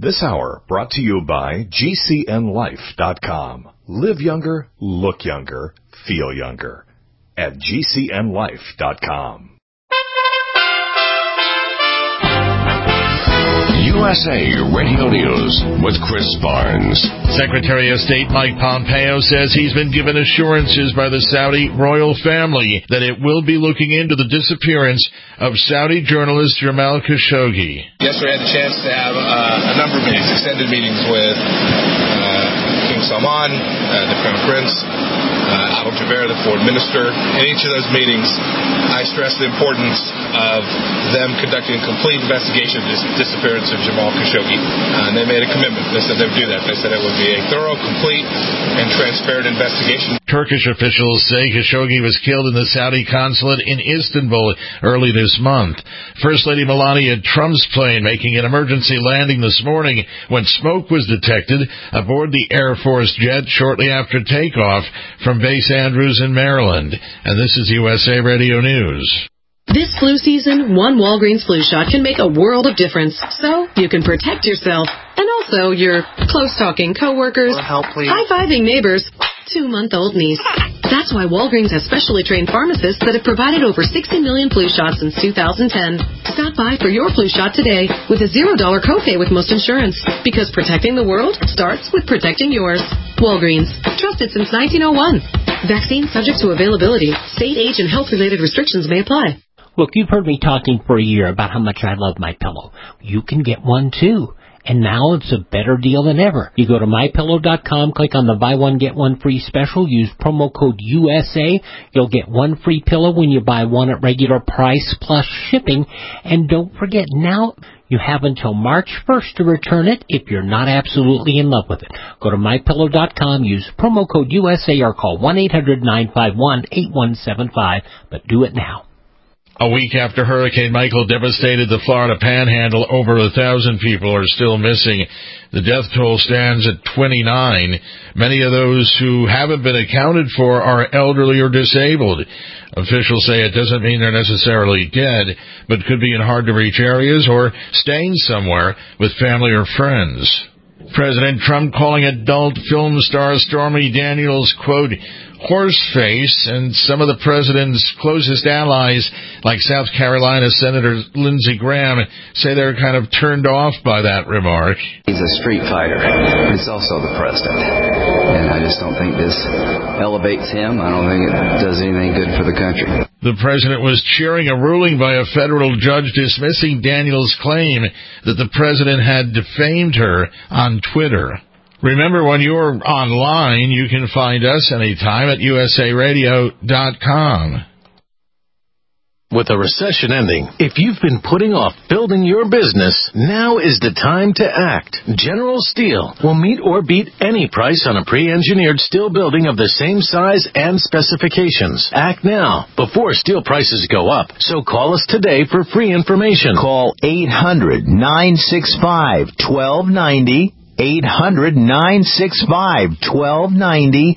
This hour brought to you by GCNLife.com. Live younger, look younger, feel younger at GCNLife.com. USA Radio News with Chris Barnes. Secretary of State Mike Pompeo says he's been given assurances by the Saudi royal family that it will be looking into the disappearance of Saudi journalist Jamal Khashoggi. Yesterday I had the chance to have a number of meetings, extended meetings with King Salman, the Crown Prince, Al Jaber, the foreign minister. In each of those meetings, I stressed the importance of them conducting a complete investigation of the disappearance of Jamal Khashoggi. And they made a commitment. They said they would do that. They said it would be a thorough, complete, and transparent investigation. Turkish officials say Khashoggi was killed in the Saudi consulate in Istanbul early this month. First Lady Melania Trump's plane making an emergency landing this morning when smoke was detected aboard the Air Force jet shortly after takeoff from Base Andrews in Maryland. And this is USA Radio News. This flu season, one Walgreens flu shot can make a world of difference. So you can protect yourself and also your close-talking coworkers, high-fiving neighbors, 2-month-old niece. That's why Walgreens has specially trained pharmacists that have provided over 60 million flu shots since 2010. Stop by for your flu shot today with a $0 copay with most insurance. Because protecting the world starts with protecting yours. Walgreens. Trusted since 1901. Vaccine subject to availability. State, age, and health-related restrictions may apply. Look, you've heard me talking for a year about how much I love MyPillow. You can get one, too. And now it's a better deal than ever. You go to MyPillow.com, click on the buy one, get one free special, use promo code USA. You'll get one free pillow when you buy one at regular price plus shipping. And don't forget, now you have until March 1st to return it if you're not absolutely in love with it. Go to MyPillow.com, use promo code USA, or call 1-800-951-8175, but do it now. A week after Hurricane Michael devastated the Florida Panhandle, over 1,000 people are still missing. The death toll stands at 29. Many of those who haven't been accounted for are elderly or disabled. Officials say it doesn't mean they're necessarily dead, but could be in hard-to-reach areas or staying somewhere with family or friends. President Trump calling adult film star Stormy Daniels, quote, horseface, and some of the president's closest allies, like South Carolina Senator Lindsey Graham, say they're kind of turned off by that remark. He's a street fighter. He's also the president. And I just don't think this elevates him. I don't think it does anything good for the country. The president was cheering a ruling by a federal judge dismissing Daniels' claim that the president had defamed her on Twitter. Remember, when you're online, you can find us anytime at usaradio.com. With a recession ending, if you've been putting off building your business, now is the time to act. General Steel will meet or beat any price on a pre-engineered steel building of the same size and specifications. Act now, before steel prices go up. So call us today for free information. Call 800-965-1290. 800-965-1290,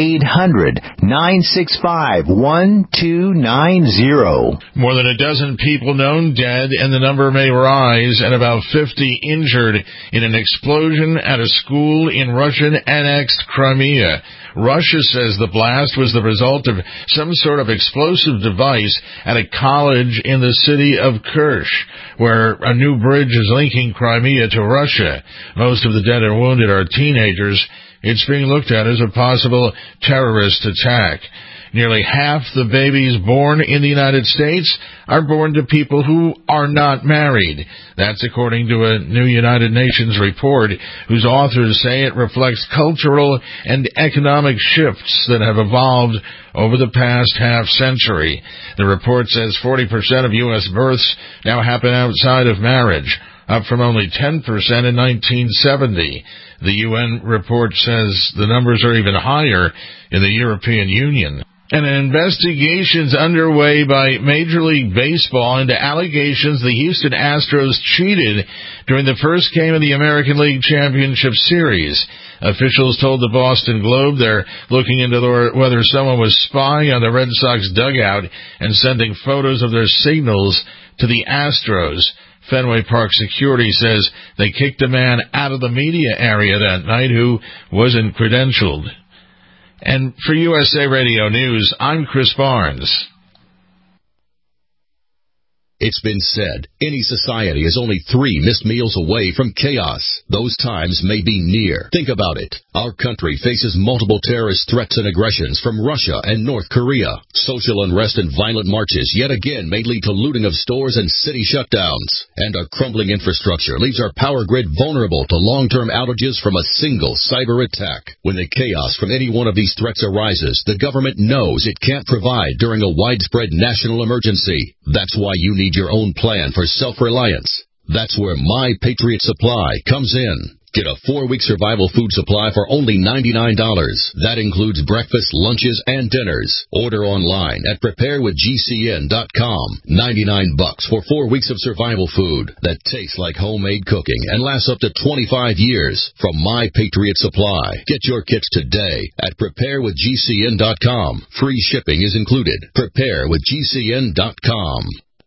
800-965-1290. More than a dozen people known dead, and the number may rise, and about 50 injured in an explosion at a school in Russian-annexed Crimea. Russia says the blast was the result of some sort of explosive device at a college in the city of Kerch, where a new bridge is linking Crimea to Russia. Most of the dead and wounded are teenagers. It's being looked at as a possible terrorist attack. Nearly half the babies born in the United States are born to people who are not married. That's according to a new United Nations report, whose authors say it reflects cultural and economic shifts that have evolved over the past half-century. The report says 40% of U.S. births now happen outside of marriage, up from only 10% in 1970. The UN report says the numbers are even higher in the European Union. And an investigation's underway by Major League Baseball into allegations the Houston Astros cheated during the first game of the American League Championship Series. Officials told the Boston Globe they're looking into whether someone was spying on the Red Sox dugout and sending photos of their signals to the Astros. Fenway Park security says they kicked a man out of the media area that night who wasn't credentialed. And for USA Radio News, I'm Chris Barnes. It's been said, any society is only 3 missed meals away from chaos. Those times may be near. Think about it. Our country faces multiple terrorist threats and aggressions from Russia and North Korea. Social unrest and violent marches yet again may lead to looting of stores and city shutdowns. And our crumbling infrastructure leaves our power grid vulnerable to long-term outages from a single cyber attack. When the chaos from any one of these threats arises, the government knows it can't provide during a widespread national emergency. That's why you need your own plan for self-reliance. That's where My Patriot Supply comes in. Get a 4-week survival food supply for only $99. That includes breakfast, lunches, and dinners. Order online at preparewithgcn.com. $99 for 4 weeks of survival food that tastes like homemade cooking and lasts up to 25 years from My Patriot Supply. Get your kits today at preparewithgcn.com. Free shipping is included. Preparewithgcn.com.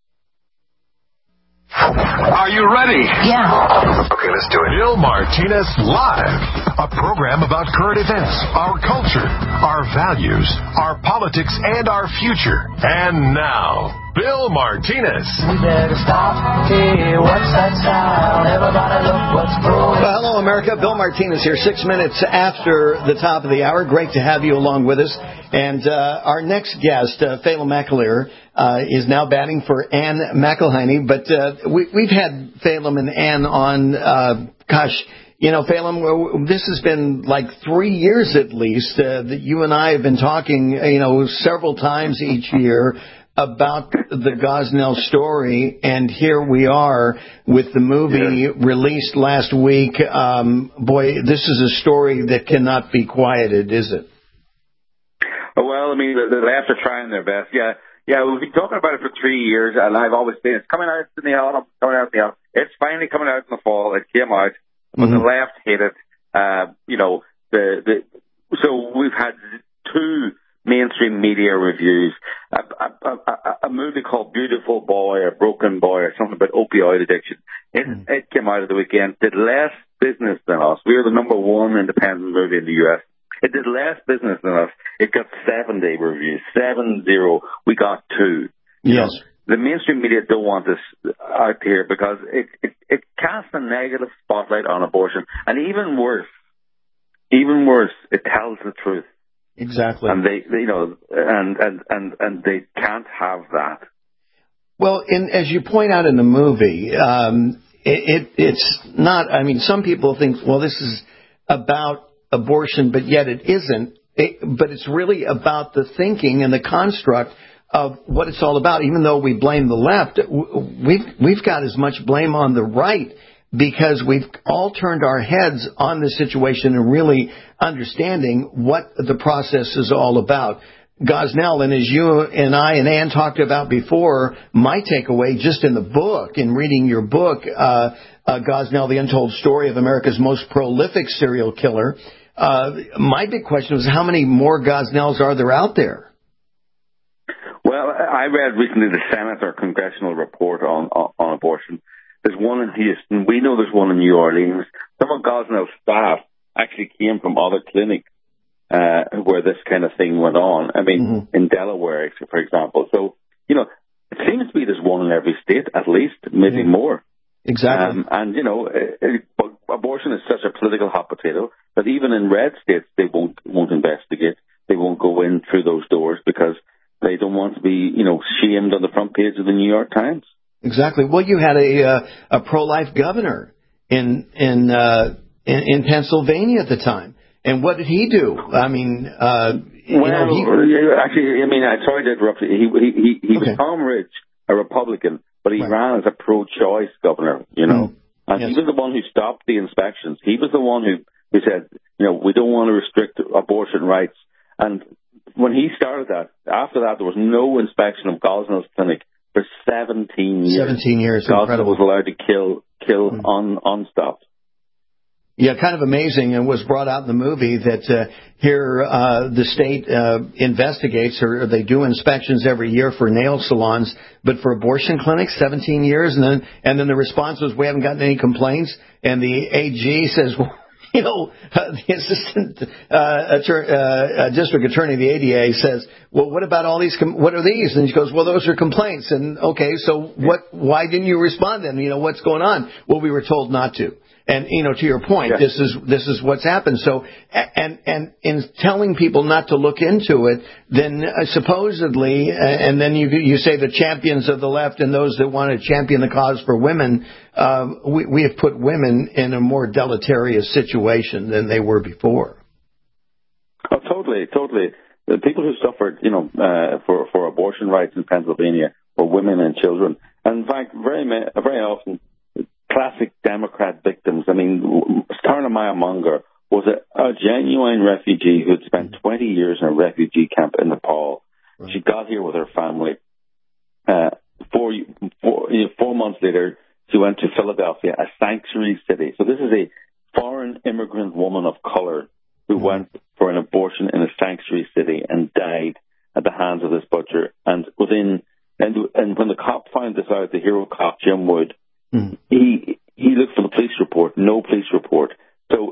Are you ready? Yeah. Okay, let's do it. Bill Martinez Live, a program about current events, our culture, our values, our politics, and our future. And now, Bill Martinez. We better stop. Hey, what's that sound? Everybody look what's going on. Well, hello, America. Bill Martinez here, 6 minutes after the top of the hour. Great to have you along with us. And our next guest, Phelan McAleer, is now batting for Ann McElhinney. But we've had Phelan and Ann on, Phelan, this has been like 3 years at least that you and I have been talking, several times each year about the Gosnell story, and here we are with the movie released last week. Boy, this is a story that cannot be quieted, is it? Well, I mean, the left are trying their best. Yeah, we've been talking about it for 3 years, and I've always said it's coming out in the autumn, coming out in the autumn. It's finally coming out in the fall. It came out, but the left hate it. So we've had 2 mainstream media reviews. A movie called Beautiful Boy or Broken Boy or something about opioid addiction. It came out of the weekend, did less business than us. We were the number 1 independent movie in the U.S. It did less business than us. It got 70 reviews, 70. We got 2. Yes. The mainstream media don't want this out here because it casts a negative spotlight on abortion. And even worse, it tells the truth. Exactly. And they can't have that. Well, as you point out in the movie, it's not, I mean, some people think, well, this is about abortion, but yet it isn't. But it's really about the thinking and the construct of what it's all about. Even though we blame the left, we've got as much blame on the right because we've all turned our heads on the situation and really understanding what the process is all about. Gosnell, and as you and I and Ann talked about before, my takeaway just in the book, in reading your book, Gosnell, The Untold Story of America's Most Prolific Serial Killer, my big question was how many more Gosnells are there out there? Well, I read recently the Senate or Congressional report on abortion. There's one in Houston. We know there's one in New Orleans. Some of Gosnell's staff actually came from other clinics where this kind of thing went on. I mean, in Delaware, for example. So, it seems to be there's one in every state, at least, maybe more. Exactly. Abortion is such a political hot potato that even in red states, they won't investigate. They won't go in through those doors because they don't want to be, shamed on the front page of the New York Times. Exactly. Well, you had a pro-life governor in Pennsylvania at the time. And what did he do? I mean, sorry to interrupt you. He was Tom Ridge, a Republican, but he ran as a pro-choice governor, And he was the one who stopped the inspections. He was the one who said, we don't want to restrict abortion rights. And when he started that, after that, there was no inspection of Gosnell's clinic for 17 years. 17 years, Gosnell incredible. was allowed to kill unstopped. Yeah, kind of amazing, and was brought out in the movie that here the state investigates, or they do inspections every year for nail salons, but for abortion clinics, 17 years, and then the response was, we haven't gotten any complaints, and the AG says, well, the assistant district attorney of the ADA says, well, what about all these, what are these? And she goes, well, those are complaints. And okay, so why didn't you respond then? What's going on? Well, we were told not to. And, to your point, this is what's happened. So, and in telling people not to look into it, then supposedly, and then you say the champions of the left and those that want to champion the cause for women, we have put women in a more deleterious situation than they were before. Oh, totally. The people who suffered, for abortion rights in Pennsylvania were women and children. And in fact, very often, classic Democrat victims. I mean, Starna Maya Munger was a genuine refugee who had spent 20 years in a refugee camp in Nepal. Right. She got here with her family. 4 months later, she went to Philadelphia, a sanctuary city. So this is a foreign immigrant woman of color who went for an abortion in a sanctuary city and died at the hands of this butcher. And when the cop found this out, the hero cop, Jim Wood, he looked for the police report, no police report. So,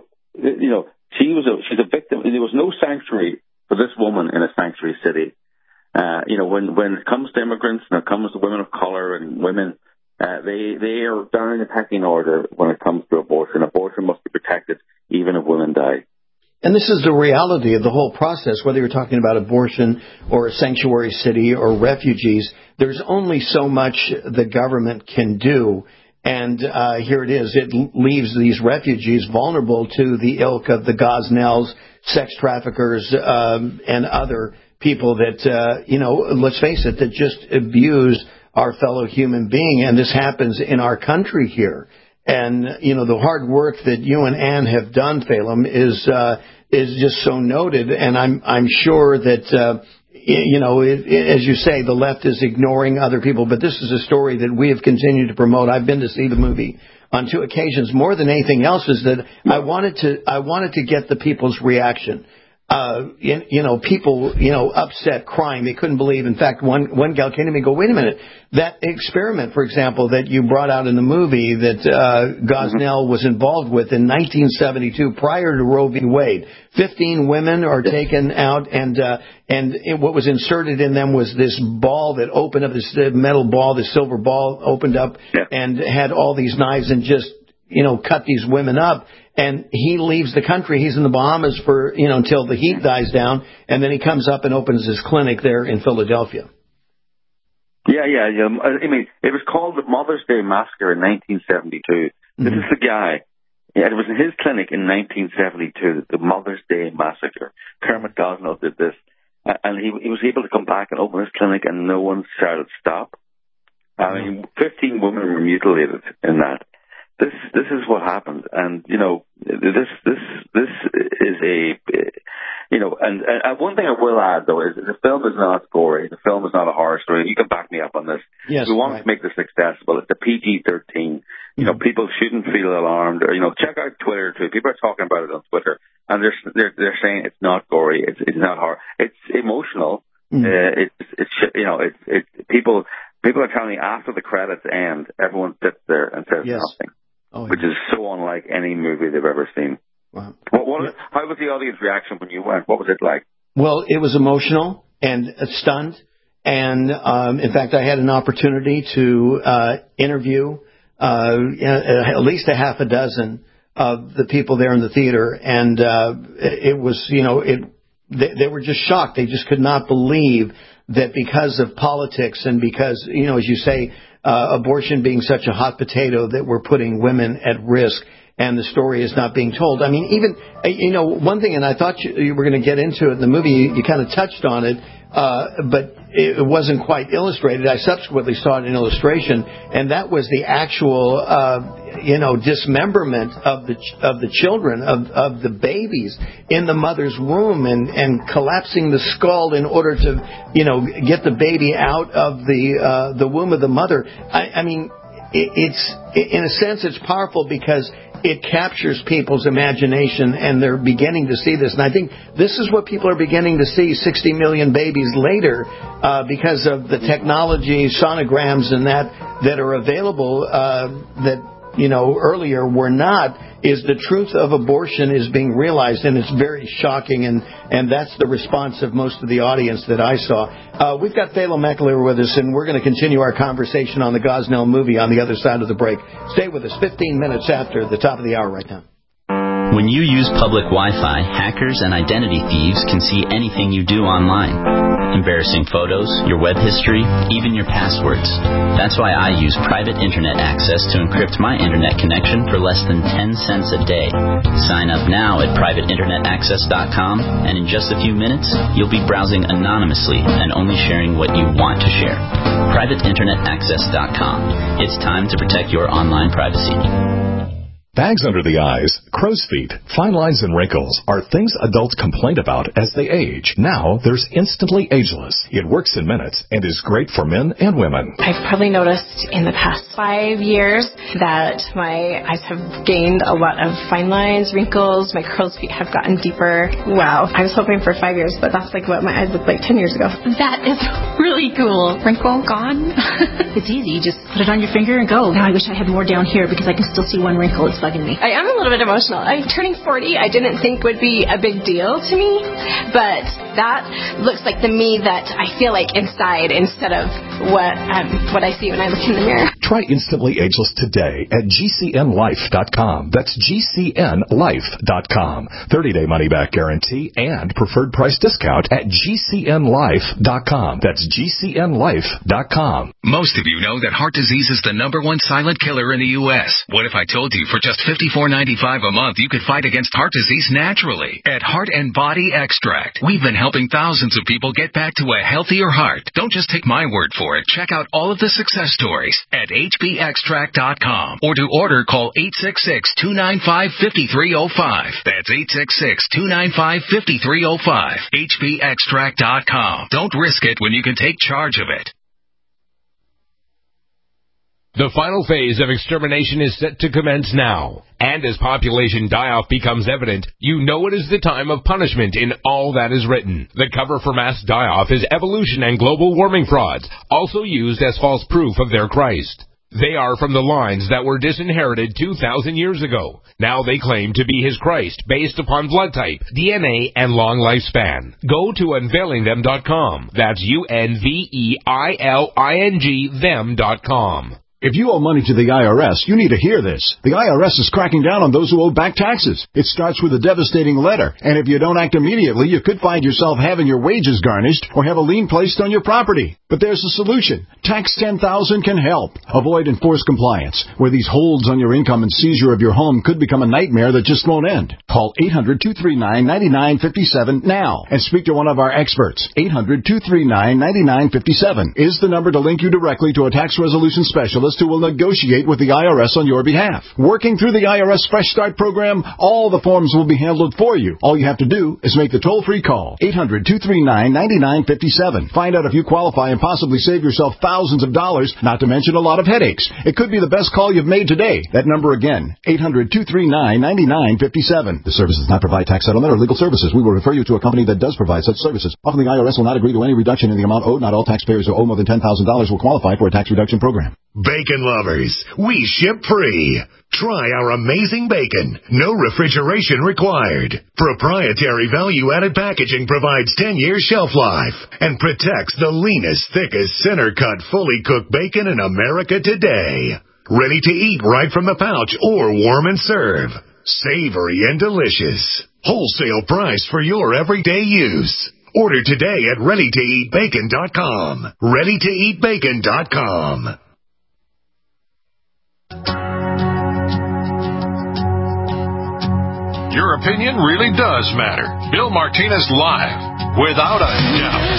she's a victim. There was no sanctuary for this woman in a sanctuary city. When it comes to immigrants and it comes to women of color and women, they are down the pecking order when it comes to abortion. Abortion must be protected even if women die. And this is the reality of the whole process, whether you're talking about abortion or a sanctuary city or refugees. There's only so much the government can do. And here it is. It leaves these refugees vulnerable to the ilk of the Gosnells, sex traffickers, and other people that, let's face it, that just abuse our fellow human being. And this happens in our country here. And, the hard work that you and Ann have done, Phelim, is just so noted. And I'm sure that, as you say, the left is ignoring other people, but this is a story that we have continued to promote. I've been to see the movie on 2 occasions. More than anything else is that I wanted to get the people's reaction. People, upset, crying. They couldn't believe. In fact, one gal came to me and go, wait a minute. That experiment, for example, that you brought out in the movie that Gosnell was involved with in 1972, prior to Roe v. Wade, 15 women are taken out, and what was inserted in them was this ball that opened up, this metal ball, this silver ball opened up, and had all these knives and just cut these women up. And he leaves the country. He's in the Bahamas for, until the heat dies down. And then he comes up and opens his clinic there in Philadelphia. Yeah. I mean, it was called the Mother's Day Massacre in 1972. This is the guy. Yeah, it was in his clinic in 1972, the Mother's Day Massacre. Kermit Gosnell did this. And he was able to come back and open his clinic and no one shouted stop. I mean, 15 women were mutilated in that. This is what happened, and this is and one thing I will add though is the film is not gory. The film is not a horror story. You can back me up on this. Yes, we want to make this accessible. It's a PG-13. People shouldn't feel alarmed. Or check out Twitter too. People are talking about it on Twitter, and they're saying it's not gory. It's not horror. It's emotional. People are telling me after the credits end, everyone sits there and says nothing. Which is so unlike any movie they've ever seen. Wow. How was the audience reaction when you went? What was it like? Well, it was emotional and stunned. And, in fact, I had an opportunity to interview at least a half a dozen of the people there in the theater. And it was, they were just shocked. They just could not believe that because of politics and because, as you say, abortion being such a hot potato, that we're putting women at risk and the story is not being told. I mean, even, one thing, and I thought you were going to get into it in the movie, you kind of touched on it, but it wasn't quite illustrated. I subsequently saw it in illustration, and that was the actual, dismemberment of the children, of the babies in the mother's womb, and collapsing the skull in order to, get the baby out of the womb of the mother. I mean, it's in a sense it's powerful because it captures people's imagination, and they're beginning to see this. And I think this is what people are beginning to see 60 million babies later because of the technology, sonograms, and that are available that, earlier were not, is the truth of abortion is being realized, and it's very shocking, and that's the response of most of the audience that I saw. We've got Phelan Meckler with us, and we're going to continue our conversation on the Gosnell movie on the other side of the break. Stay with us 15 minutes after the top of the hour right now. When you use public Wi-Fi, hackers and identity thieves can see anything you do online. Embarrassing photos, your web history, even your passwords. That's why I use private internet access to encrypt my internet connection for less than 10 cents a day. Sign up now at privateinternetaccess.com, and in just a few minutes, you'll be browsing anonymously and only sharing what you want to share. privateinternetaccess.com. It's time to protect your online privacy. Bags under the eyes, crow's feet, fine lines, and wrinkles are things adults complain about as they age. Now, there's Instantly Ageless. It works in minutes and is great for men and women. I've probably noticed in the past 5 years that my eyes have gained a lot of fine lines, wrinkles, my crow's feet have gotten deeper. Wow. I was hoping for 5 years, but that's like what my eyes looked like 10 years ago. That is really cool. Wrinkle gone. It's easy. You just put it on your finger and go. Now I wish I had more down here because I can still see one wrinkle. It's bugging me. I am a little bit emotional. I'm turning 40. I didn't think would be a big deal to me, but that looks like the me that I feel like inside instead of what I see when I look in the mirror. Try Instantly Ageless today at GCNLife.com. That's GCNLife.com. 30-day money-back guarantee and preferred price discount at GCNLife.com. That's GCNLife.com. Most of you know that heart disease is the #1 silent killer in the U.S. What if I told you for just $54.95 a month you could fight against heart disease naturally at Heart and Body Extract? We've been helping thousands of people get back to a healthier heart. Don't just take my word for it. Check out all of the success stories at hbextract.com, or to order, call 866-295-5305. That's 866-295-5305. hbextract.com. Don't risk it when you can take charge of it. The final phase of extermination is set to commence now. And as population die-off becomes evident, you know it is the time of punishment in all that is written. The cover for mass die-off is evolution and global warming frauds, also used as false proof of their Christ. They are from the lines that were disinherited 2,000 years ago. Now they claim to be his Christ based upon blood type, DNA, and long lifespan. Go to unveilingthem.com. That's UNVEILING them.com. If you owe money to the IRS, you need to hear this. The IRS is cracking down on those who owe back taxes. It starts with a devastating letter, and if you don't act immediately, you could find yourself having your wages garnished or have a lien placed on your property. But there's a solution. Tax 10,000 can help. Avoid enforced compliance, where these holds on your income and seizure of your home could become a nightmare that just won't end. Call 800-239-9957 now and speak to one of our experts. 800-239-9957 is the number to link you directly to a tax resolution specialist who will negotiate with the IRS on your behalf. Working through the IRS Fresh Start program, all the forms will be handled for you. All you have to do is make the toll-free call, 800-239-9957. Find out if you qualify and possibly save yourself thousands of dollars, not to mention a lot of headaches. It could be the best call you've made today. That number again, 800-239-9957. The service does not provide tax settlement or legal services. We will refer you to a company that does provide such services. Often the IRS will not agree to any reduction in the amount owed. Not all taxpayers who owe more than $10,000 will qualify for a tax reduction program. Bacon lovers, we ship free. Try our amazing bacon. No refrigeration required. Proprietary value-added packaging provides 10 years shelf life and protects the leanest, thickest, center-cut, fully cooked bacon in America today. Ready to eat right from the pouch or warm and serve. Savory and delicious. Wholesale price for your everyday use. Order today at ReadyToEatBacon.com. ReadyToEatBacon.com. Your opinion really does matter. Bill Martinez Live, without a doubt.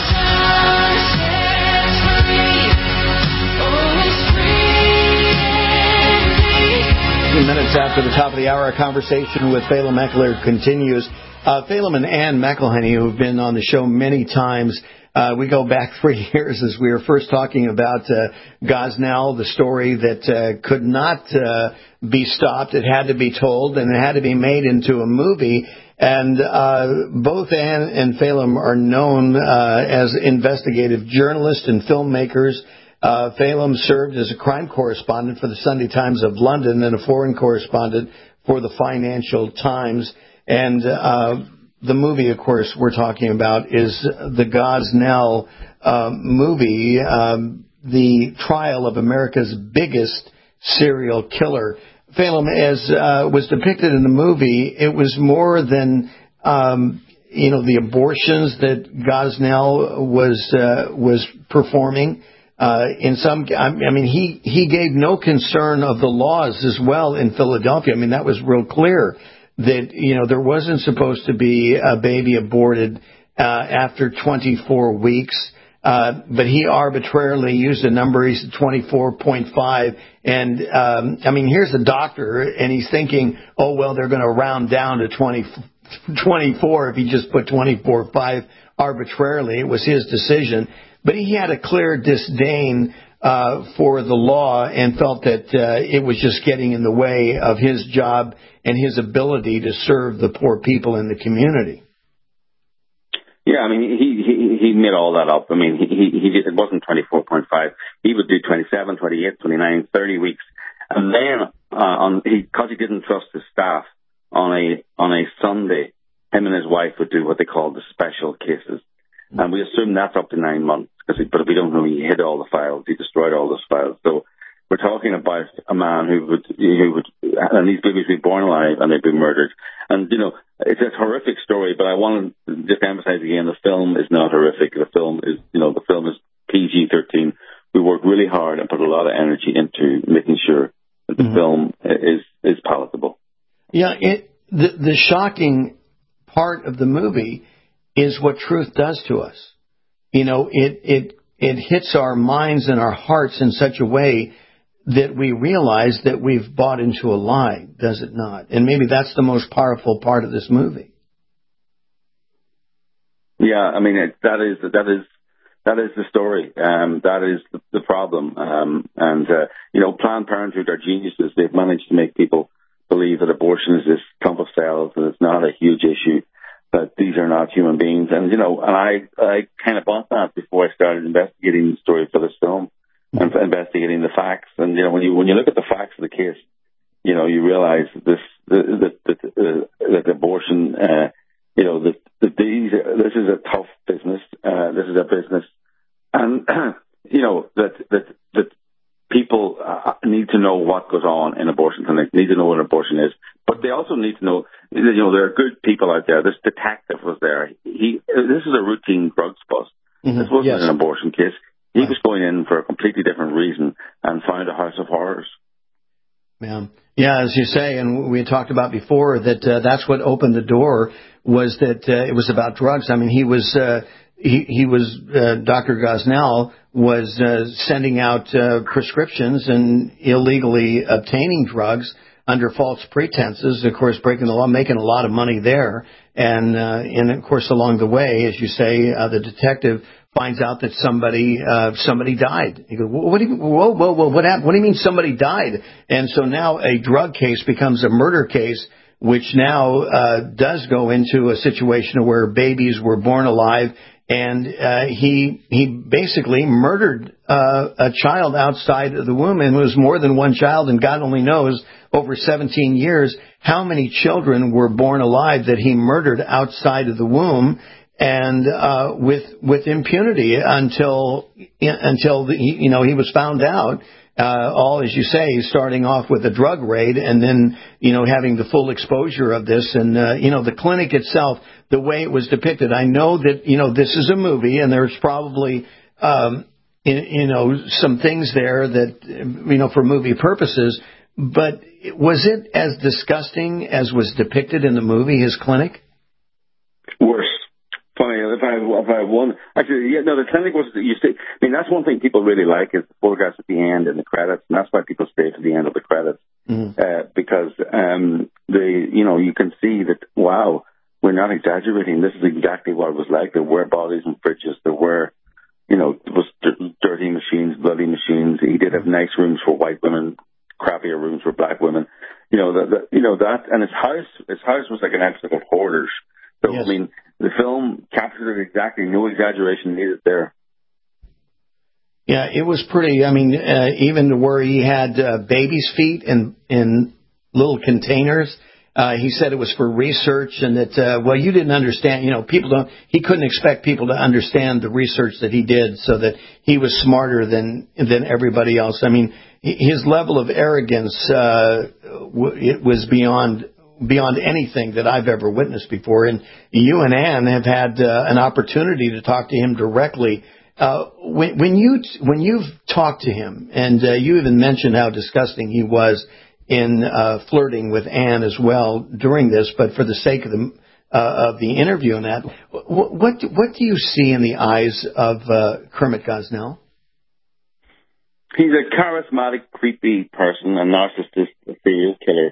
Minutes after the top of the hour, our conversation with Phelan Meckler continues. Phelan and Ann McElhenney, who have been on the show many times, we go back 3 years as we were first talking about Gosnell, the story that could not be stopped. It had to be told, and it had to be made into a movie. And both Anne and Phelim are known as investigative journalists and filmmakers. Phelim served as a crime correspondent for the Sunday Times of London and a foreign correspondent for the Financial Times. And the movie, of course, we're talking about is the Gosnell movie, the trial of America's biggest serial killer. Phelim, as was depicted in the movie, it was more than the abortions that Gosnell was performing. He gave no concern of the laws as well in Philadelphia. I mean, that was real clear that there wasn't supposed to be a baby aborted after 24 weeks. But he arbitrarily used a number. He said 24.5. And, here's the doctor, and he's thinking, oh, well, they're going to round down to 24 if he just put 24.5 arbitrarily. It was his decision. But he had a clear disdain for the law and felt that it was just getting in the way of his job and his ability to serve the poor people in the community. Yeah, he made all that up. He did, it wasn't 24.5. He would do 27, 28, 29, 30 weeks. And then, because he didn't trust his staff, on a Sunday, him and his wife would do what they call the special cases. And we assume that's up to 9 months, but we don't know. He hid all the files. He destroyed all those files. So we're talking about a man who would, and these babies would be born alive and they'd be murdered. And, it's a horrific story, but I want to just emphasize again, the film is not horrific. The film is PG-13. We worked really hard and put a lot of energy into making sure that the film is palatable. Yeah, the shocking part of the movie is what truth does to us. It hits our minds and our hearts in such a way that we realize that we've bought into a lie, does it not? And maybe that's the most powerful part of this movie. Yeah, that is the story. That is the problem. Planned Parenthood are geniuses. They've managed to make people believe that abortion is this clump of cells, and it's not a huge issue, that these are not human beings. And I kind of bought that before I started investigating the story for this film. And investigating the facts, and when you look at the facts of the case, you realize that abortion, this is a tough business. This is a business, and that people need to know what goes on in abortion clinics, need to know what abortion is, but they also need to know, there are good people out there. This detective was there. This is a routine drugs bust. This wasn't an abortion case. He was going in for a completely different reason and found a house of horrors. Yeah, as you say, and we had talked about before that that's what opened the door, was that it was about drugs. He was Dr. Gosnell was sending out prescriptions and illegally obtaining drugs under false pretenses, of course, breaking the law, making a lot of money there. And of course, along the way, as you say, the detective finds out that somebody died. He goes, what do you, whoa, what happened? What do you mean somebody died? And so now a drug case becomes a murder case, which now does go into a situation where babies were born alive. And he basically murdered a child outside of the womb, and it was more than one child, and God only knows over 17 years how many children were born alive that he murdered outside of the womb, and with impunity until he was found out. All, as you say, starting off with a drug raid and then, having the full exposure of this. And, the clinic itself, the way it was depicted, I know that, this is a movie and there's probably, some things there that, for movie purposes, but was it as disgusting as was depicted in the movie, his clinic? Worse. Funny, if I won, actually, the clinic was, that's one thing people really like is the photographs at the end and the credits, and that's why people stay to the end of the credits, because, you can see that, wow, we're not exaggerating. This is exactly what it was like. There were bodies in fridges. There were, there was dirty machines, bloody machines. He did have nice rooms for white women, crappier rooms for black women. That, and his house was like an episode of Hoarders. So, yes. I mean, the film captured it exactly, no exaggeration needed there. Yeah, it was pretty, I mean, even where he had baby's feet in little containers. He said it was for research and that, you didn't understand, he couldn't expect people to understand the research that he did so that he was smarter than everybody else. I mean, his level of arrogance, it was beyond anything that I've ever witnessed before. And you and Ann have had an opportunity to talk to him directly. When you've talked to him, and you even mentioned how disgusting he was in flirting with Ann as well during this, but for the sake of the interview and that, what do you see in the eyes of Kermit Gosnell? He's a charismatic, creepy person, a narcissist, a serial killer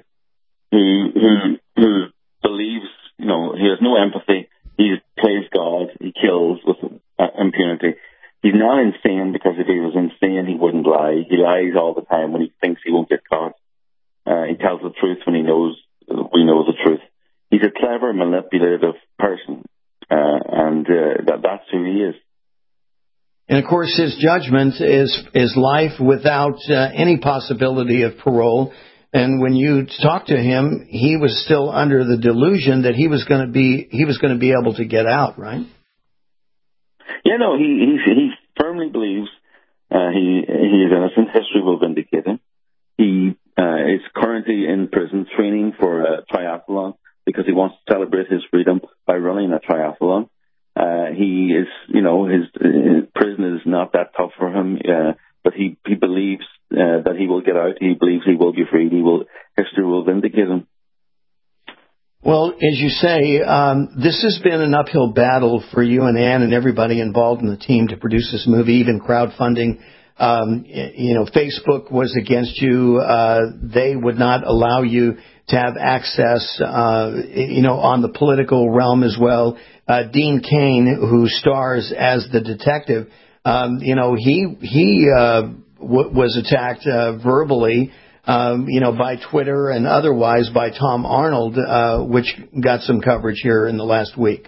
who believes, he has no empathy. He plays God. He kills with impunity. He's not insane because if he was insane, he wouldn't lie. He lies all the time when he thinks he won't get caught. He tells the truth when we know the truth. He's a clever, manipulative person, and that's who he is. And of course, his judgment is life without any possibility of parole. And when you talked to him, he was still under the delusion that he was going to be able to get out, right? Yeah, no, he firmly believes he is innocent. History will vindicate him. He is currently in prison training for a triathlon because he wants to celebrate his freedom by running a triathlon. He is, his prison is not that tough for him, but he believes that he will get out. He believes he will be freed. History will vindicate him. Well, as you say, this has been an uphill battle for you and Ann and everybody involved in the team to produce this movie, even crowdfunding. Facebook was against you. They would not allow you to have access, on the political realm as well. Dean Cain, who stars as the detective, he was attacked verbally, by Twitter and otherwise by Tom Arnold, which got some coverage here in the last week.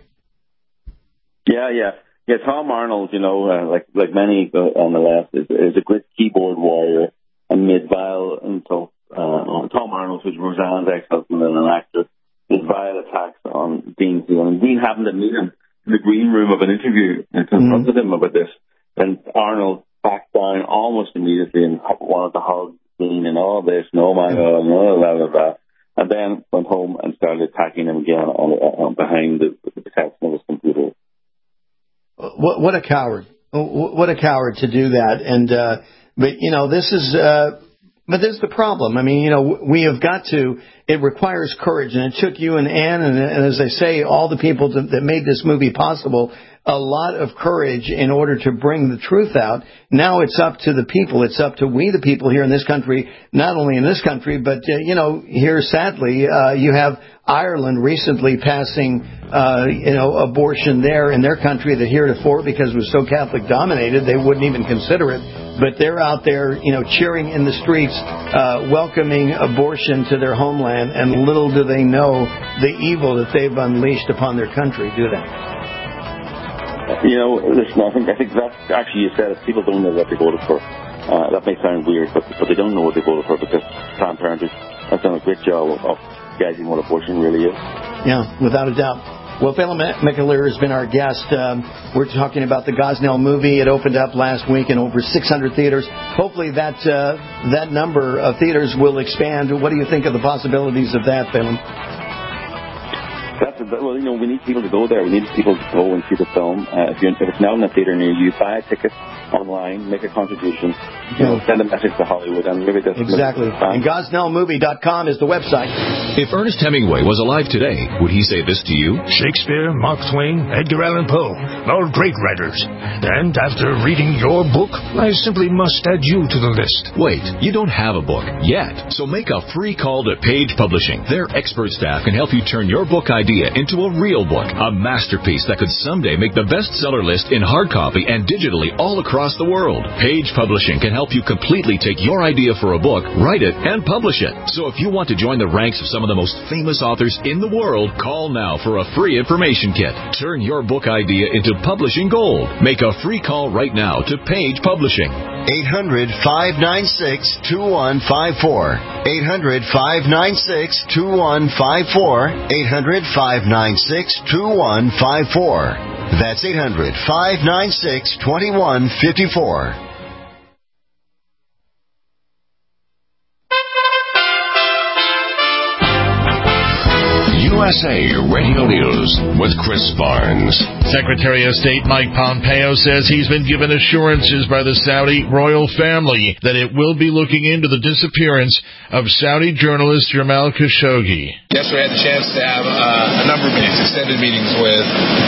Yeah, Tom Arnold, like many on the left, is a great keyboard warrior and made vile insults. Tom Arnold, who's Roseanne's ex-husband and an actor, made vile attacks on Dean. And Dean happened to meet him in the green room of an interview and confronted him about this. And Arnold backed down almost immediately and wanted to hug Dean and all this, and oh my God, and all that. And then went home and started attacking him again behind the protection of his computer. What a coward! What a coward to do that! And this is. But there's the problem. I mean, we have got to. It requires courage, and it took you and Ann, and as I say, all the people that made this movie possible, a lot of courage in order to bring the truth out. Now it's up to the people. It's up to we, the people here in this country, not only in this country, but, here, sadly, you have Ireland recently passing, abortion there in their country that heretofore, because it was so Catholic dominated, they wouldn't even consider it. But they're out there, cheering in the streets, welcoming abortion to their homeland, and little do they know the evil that they've unleashed upon their country, do they? Listen, I think that actually you said it. People don't know what they voted for. That may sound weird, but they don't know what they voted for because Planned Parenthood has done a great job of guiding what abortion really is. Yeah, without a doubt. Well, Phelan McAleer has been our guest. We're talking about the Gosnell movie. It opened up last week in over 600 theaters. Hopefully that number of theaters will expand. What do you think of the possibilities of that, Phelan? We need people to go there. We need people to go and see the film. If it's not in a theater near you, buy a ticket online, make a contribution, send a message to Hollywood, and maybe that's exactly. And GosnellMovie.com is the website. If Ernest Hemingway was alive today, would he say this to you? Shakespeare, Mark Twain, Edgar Allan Poe, all great writers. And after reading your book, I simply must add you to the list. Wait, you don't have a book yet, so make a free call to Page Publishing. Their expert staff can help you turn your book idea idea into a real book, a masterpiece that could someday make the bestseller list in hard copy and digitally all across the world. Page Publishing can help you completely take your idea for a book, write it, and publish it. So if you want to join the ranks of some of the most famous authors in the world, call now for a free information kit. Turn your book idea into publishing gold. Make a free call right now to Page Publishing. 800-596-2154. 800-596-2154. 800-596-2154. That's 800-596-2154. USA Radio News with Chris Barnes. Secretary of State Mike Pompeo says he's been given assurances by the Saudi royal family that it will be looking into the disappearance of Saudi journalist Jamal Khashoggi. Yesterday I had the chance to have a number of meetings, extended meetings with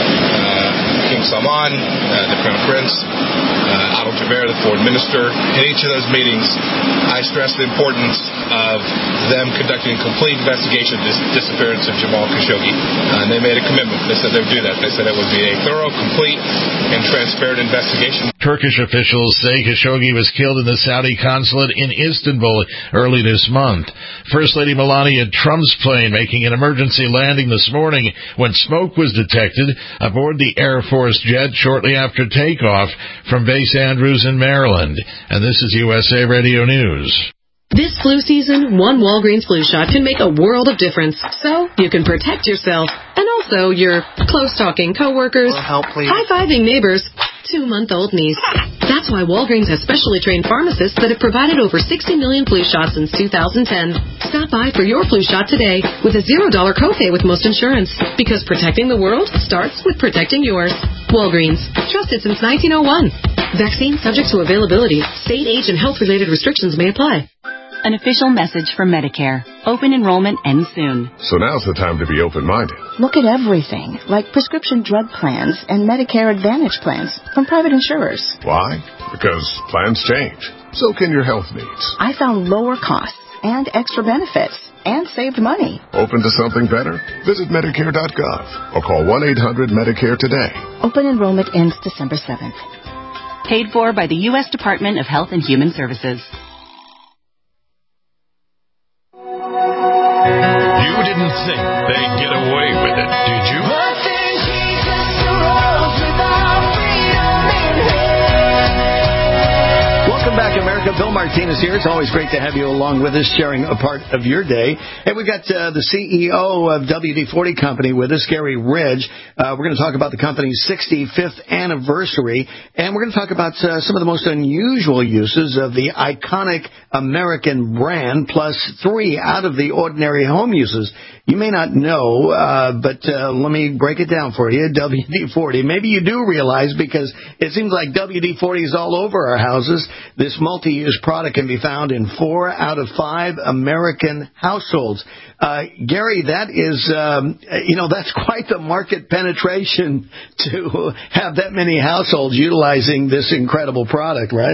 King Salman, the Crown Prince, Adel Jaber, the foreign minister. In each of those meetings, I stressed the importance of them conducting a complete investigation of the disappearance of Jamal Khashoggi. And they made a commitment. They said they would do that. They said it would be a thorough, complete, and transparent investigation. Turkish officials say Khashoggi was killed in the Saudi consulate in Istanbul early this month. First Lady Melania Trump's plane making an emergency landing this morning when smoke was detected aboard the Air Force jet shortly after takeoff from Base Andrews in Maryland. And this is USA Radio News. This flu season, one Walgreens flu shot can make a world of difference. So you can protect yourself and also your close-talking coworkers, high-fiving neighbors, 2-month-old niece. That's why Walgreens has specially trained pharmacists that have provided over 60 million flu shots since 2010. Stop by for your flu shot today with a $0 copay with most insurance. Because protecting the world starts with protecting yours. Walgreens. Trusted since 1901. Vaccine subject to availability. State, age, and health-related restrictions may apply. An official message from Medicare. Open enrollment ends soon. So now's the time to be open-minded. Look at everything, like prescription drug plans and Medicare Advantage plans from private insurers. Why? Because plans change. So can your health needs. I found lower costs and extra benefits and saved money. Open to something better? Visit Medicare.gov or call 1-800-MEDICARE today. Open enrollment ends December 7th. Paid for by the U.S. Department of Health and Human Services. You didn't think they'd get away with it, did you? Welcome back, America. Bill Martinez here. It's always great to have you along with us, sharing a part of your day. And we've got the CEO of WD-40 Company with us, Gary Ridge. We're going to talk about the company's 65th anniversary, and we're going to talk about some of the most unusual uses of the iconic American brand, plus 3 out of the ordinary home uses. You may not know, but let me break it down for you. WD-40. Maybe you do realize, because it seems like WD-40 is all over our houses. This multi-use product can be found in 4 out of 5 American households. Gary, that is, that's quite the market penetration to have that many households utilizing this incredible product, right?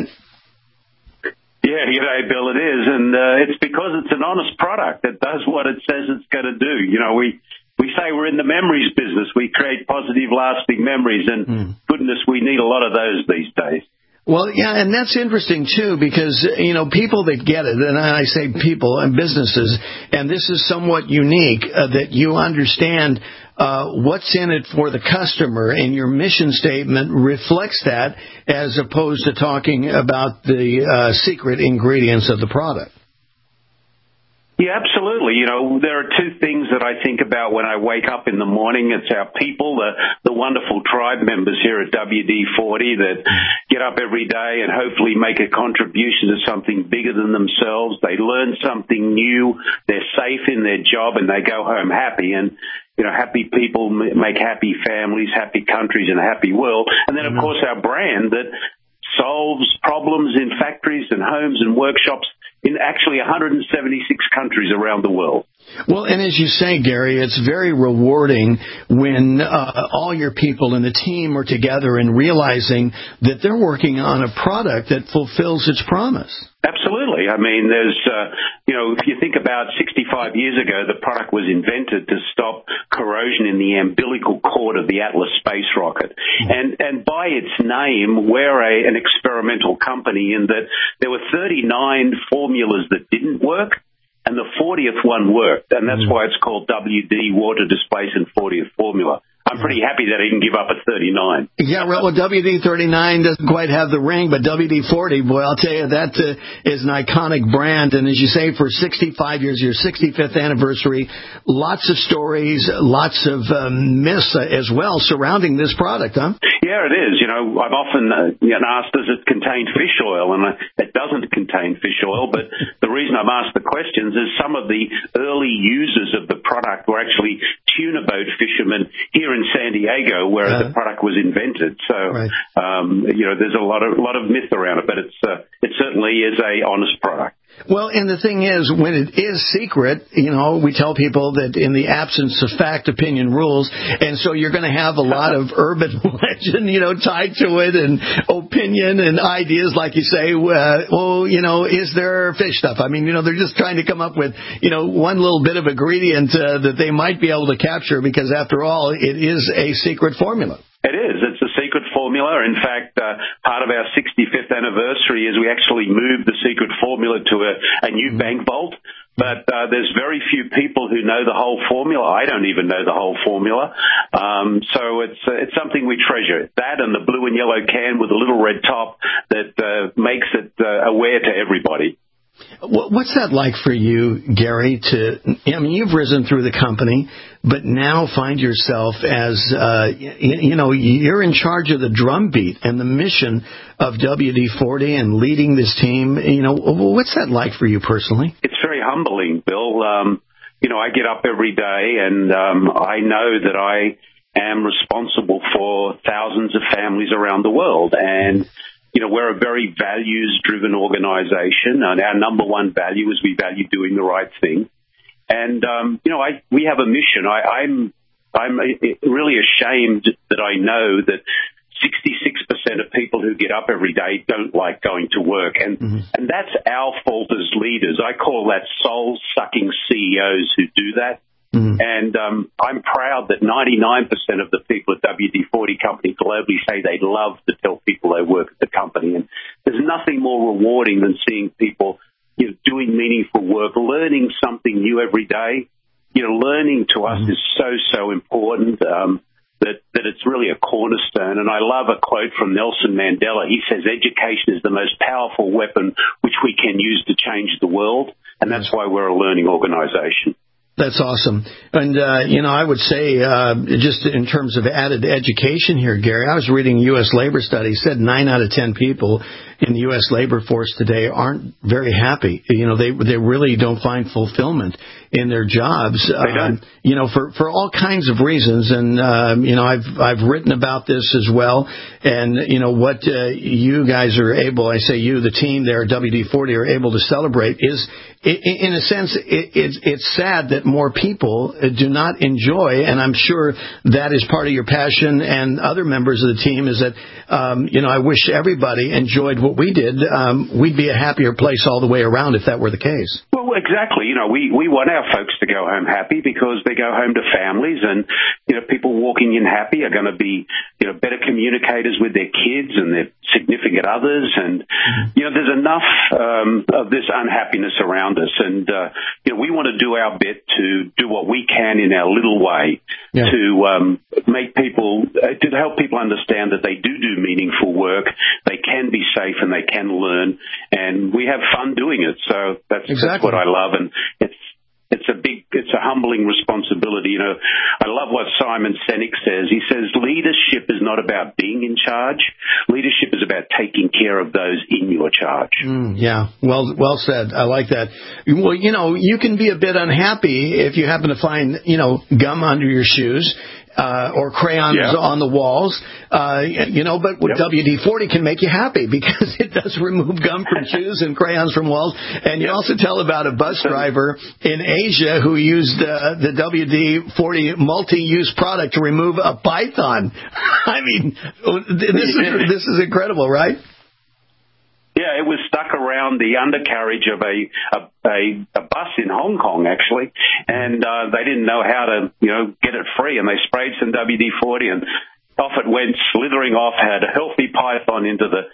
Yeah, g'day, Bill, it is. And it's because it's an honest product. It does what it says it's going to do. You know, we say we're in the memories business. We create positive, lasting memories. And goodness, we need a lot of those these days. Well, yeah, and that's interesting, too, because, people that get it, and I say people and businesses, and this is somewhat unique, that you understand what's in it for the customer, and your mission statement reflects that, as opposed to talking about the secret ingredients of the product. Yeah, absolutely. There are 2 things that I think about when I wake up in the morning. It's our people, the wonderful tribe members here at WD-40 that get up every day and hopefully make a contribution to something bigger than themselves. They learn something new. They're safe in their job and they go home happy. And happy people make happy families, happy countries, and a happy world. And then, of course, our brand that solves problems in factories and homes and workshops in actually 176 countries around the world. Well, and as you say, Gary, it's very rewarding when all your people in the team are together and realizing that they're working on a product that fulfills its promise. Absolutely. I mean, there's, if you think about 65 years ago, the product was invented to stop corrosion in the umbilical cord of the Atlas space rocket. And by its name, we're an experimental company in that there were 39 formulas that didn't work, and the 40th one worked. And that's why it's called WD, water displacement 40th formula. I'm pretty happy that I didn't give up at 39. Yeah, well, WD-39 doesn't quite have the ring, but WD-40, boy, I'll tell you, that is an iconic brand. And as you say, for 65 years, your 65th anniversary, lots of stories, lots of myths as well surrounding this product, huh? Yeah, it is. I've often asked, does it contain fish oil? And it doesn't contain fish oil, but the reason I've asked the questions is some of the early users of the product were actually tuna boat fishermen here in San Diego, where the product was invented. So, there's a lot of myth around it, but it certainly is a honest product. Well, and the thing is, when it is secret, we tell people that in the absence of fact, opinion rules. And so you're going to have a lot of urban legend, tied to it, and opinion and ideas, like you say, is there fish stuff? I mean, they're just trying to come up with, one little bit of ingredient that they might be able to capture, because after all, it is a secret formula. It is. It's a secret formula. In fact, part of our 65th anniversary is we actually moved the secret formula to a new bank vault. But there's very few people who know the whole formula. I don't even know the whole formula. So it's something we treasure. That and the blue and yellow can with a little red top that makes it aware to everybody. What's that like for you, Gary, you've risen through the company, but now find yourself as, you're in charge of the drumbeat and the mission of WD-40 and leading this team. What's that like for you personally? It's very humbling, Bill. I get up every day and I know that I am responsible for thousands of families around the world. And we're a very values-driven organization, and our number one value is we value doing the right thing. And we have a mission. I'm really ashamed that I know that 66% of people who get up every day don't like going to work, and that's our fault as leaders. I call that soul-sucking CEOs who do that. And I'm proud that 99% of the people at WD-40 Company globally say they'd love to tell people they work at the company. And there's nothing more rewarding than seeing people doing meaningful work, learning something new every day. Learning to us is so important that it's really a cornerstone. And I love a quote from Nelson Mandela. He says, education is the most powerful weapon which we can use to change the world. And that's why we're a learning organization. That's awesome. And, I would say, just in terms of added education here, Gary, I was reading a U.S. labor study, said 9 out of 10 people in the U.S. labor force today aren't very happy. They really don't find fulfillment in their jobs, for all kinds of reasons. And, I've written about this as well. And, what you guys are able, I say you, the team there at WD-40 are able to celebrate is, in a sense, it's sad that more people do not enjoy, and I'm sure that is part of your passion and other members of the team, is that, I wish everybody enjoyed what we did. We'd be a happier place all the way around if that were the case. Well, exactly. We want our folks to go home happy because they go home to families, and, people walking in happy are going to be, better communicators with their kids and their significant others. And, there's enough of this unhappiness around us. And, we want to do our bit to do what we can in our little way to make people, to help people understand that they do meaningful work. They can be safe and they can learn, and we have fun doing it. So that's what I love. And it's a humbling responsibility. I love what Simon Sinek says. He says, leadership is not about being in charge. Leadership is about taking care of those in your charge. Well said. I like that. Well, you can be a bit unhappy if you happen to find, gum under your shoes. Or crayons on the walls, but WD-40 can make you happy because it does remove gum from shoes and crayons from walls. And you also tell about a bus driver in Asia who used the WD-40 multi-use product to remove a python. I mean, this is incredible, right? Yeah, it was stuck around the undercarriage of a bus in Hong Kong, actually, and they didn't know how to, get it free, and they sprayed some WD-40 and off it went, slithering off, had a healthy python into the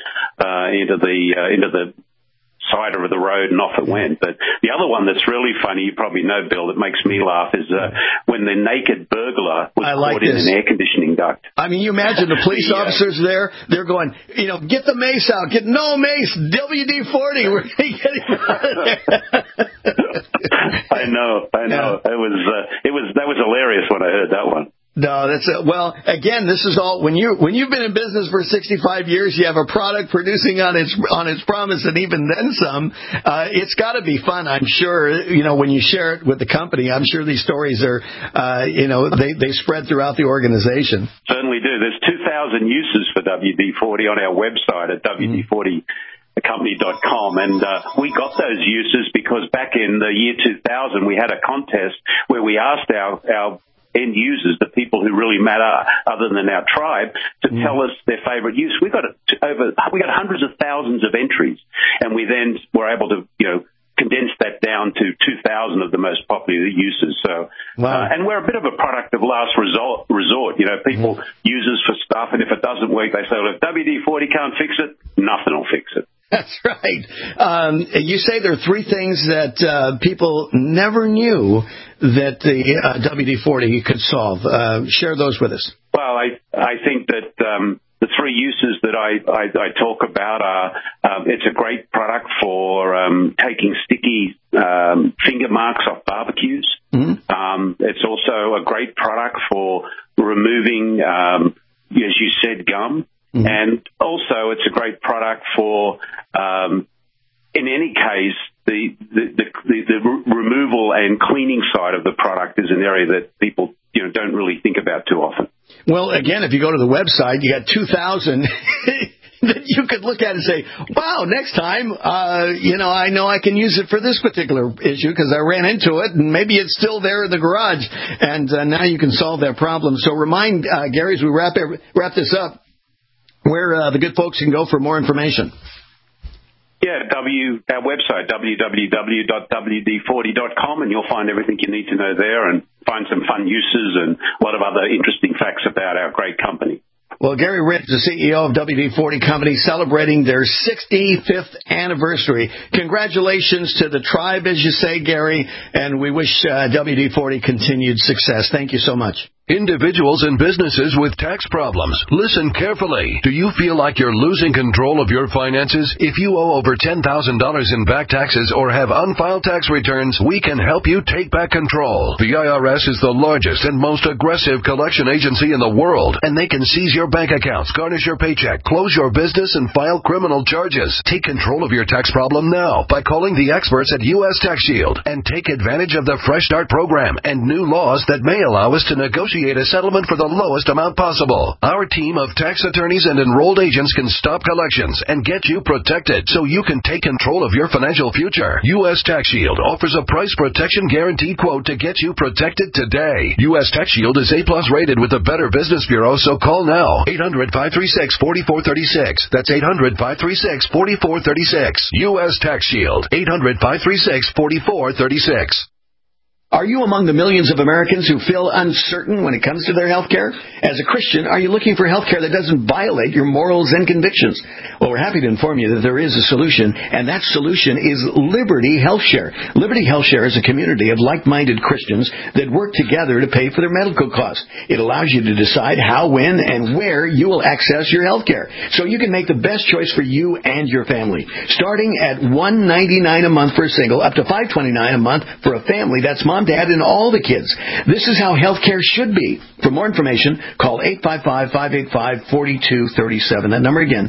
side of the road, and off it went. But the other one that's really funny, you probably know, Bill, that makes me laugh, is when the naked burglar was caught in an air conditioning duct. I mean, you imagine the police officers there, they're going, get the mace out. No mace, WD-40. We're going to get him out of there. I know. Yeah. That was hilarious when I heard that one. No, well, again, this is all when you've been in business for 65 years, you have a product producing on its promise, and even then some. It's got to be fun, I'm sure. When you share it with the company, I'm sure these stories are, they spread throughout the organization. Certainly do. There's 2,000 uses for WD-40 on our website at WD-40company.com, and we got those uses because back in the year 2000, we had a contest where we asked our end users, the people who really matter other than our tribe, to tell us their favorite use. We got hundreds of thousands of entries, and we then were able to, condense that down to 2,000 of the most popular uses. So, and we're a bit of a product of last resort. People use us for stuff, and if it doesn't work, they say, well, if WD-40 can't fix it, nothing will fix it. That's right. You say there are three things that people never knew that the WD-40 could solve. Share those with us. Well, I think that the three uses that I talk about are it's a great product for taking sticky finger marks off barbecues. Mm-hmm. It's also a great product for removing, as you said, gum. Mm-hmm. And also, it's a great product for, in any case, the removal and cleaning side of the product is an area that people don't really think about too often. Well, again, if you go to the website, you got 2,000 that you could look at and say, wow, next time, I know I can use it for this particular issue because I ran into it, and maybe it's still there in the garage, and now you can solve that problem. So remind Gary, as we wrap this up, where the good folks can go for more information. Yeah, our website, www.wd40.com, and you'll find everything you need to know there and find some fun uses and a lot of other interesting facts about our great company. Well, Gary Ritz, the CEO of WD-40 Company, celebrating their 65th anniversary. Congratulations to the tribe, as you say, Gary, and we wish WD-40 continued success. Thank you so much. Individuals and businesses with tax problems, listen carefully. Do you feel like you're losing control of your finances? If you owe over $10,000 in back taxes or have unfiled tax returns, we can help you take back control. The IRS is the largest and most aggressive collection agency in the world, and they can seize your bank accounts, garnish your paycheck, close your business, and file criminal charges. Take control of your tax problem now by calling the experts at U.S. Tax Shield and take advantage of the Fresh Start program and new laws that may allow us to negotiate a settlement for the lowest amount possible. Our team of tax attorneys and enrolled agents can stop collections and get you protected so you can take control of your financial future. U.S. Tax Shield offers a price protection guaranteed quote to get you protected today. U.S. Tax Shield is A+ rated with the Better Business Bureau, so call now. 800-536-4436. That's 800-536-4436. U.S. Tax Shield. 800-536-4436. Are you among the millions of Americans who feel uncertain when it comes to their health care? As a Christian, are you looking for health care that doesn't violate your morals and convictions? Well, we're happy to inform you that there is a solution, and that solution is Liberty HealthShare. Liberty HealthShare is a community of like-minded Christians that work together to pay for their medical costs. It allows you to decide how, when, and where you will access your health care, so you can make the best choice for you and your family. Starting at $199 a month for a single, up to $529 a month for a family. That's mom, dad, and all the kids. This is how healthcare should be. For more information, call 855-585-4237. That number again,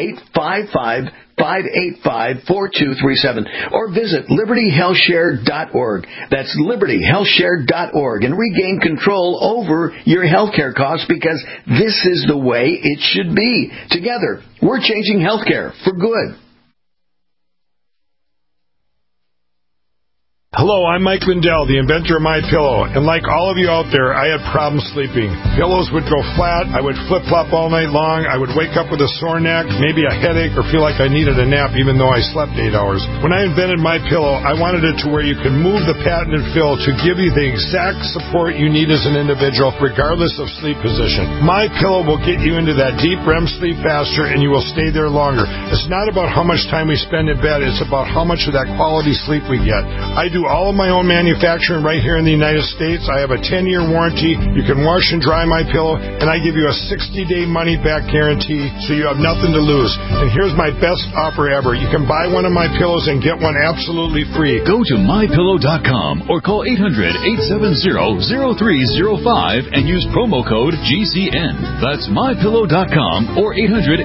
855-585-4237. Or visit libertyhealthshare.org. That's libertyhealthshare.org, and regain control over your healthcare costs, because this is the way it should be. Together, we're changing healthcare for good. Hello, I'm Mike Lindell, the inventor of MyPillow, and like all of you out there, I had problems sleeping. Pillows would go flat, I would flip-flop all night long, I would wake up with a sore neck, maybe a headache, or feel like I needed a nap even though I slept 8 hours. When I invented MyPillow, I wanted it to where you could move the patented fill to give you the exact support you need as an individual, regardless of sleep position. MyPillow will get you into that deep REM sleep faster, and you will stay there longer. It's not about how much time we spend in bed, it's about how much of that quality sleep we get. I do all of my own manufacturing right here in the United States. I have a 10-year warranty. You can wash and dry MyPillow, and I give you a 60-day money-back guarantee, so you have nothing to lose. And here's my best offer ever. You can buy one of my pillows and get one absolutely free. Go to MyPillow.com or call 800-870-0305 and use promo code GCN. That's MyPillow.com or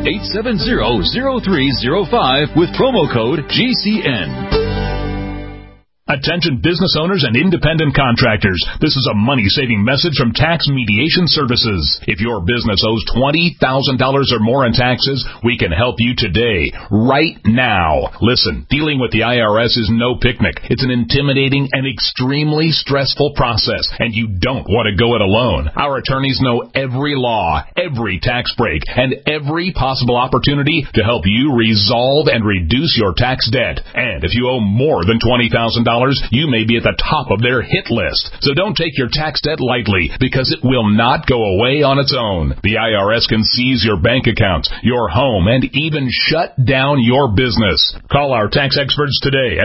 800-870-0305 with promo code GCN. Attention business owners and independent contractors. This is a money-saving message from Tax Mediation Services. If your business owes $20,000 or more in taxes, we can help you today, right now. Listen, dealing with the IRS is no picnic. It's an intimidating and extremely stressful process, and you don't want to go it alone. Our attorneys know every law, every tax break, and every possible opportunity to help you resolve and reduce your tax debt. And if you owe more than $20,000, you may be at the top of their hit list. So don't take your tax debt lightly, because it will not go away on its own. The IRS can seize your bank accounts, your home, and even shut down your business. Call our tax experts today at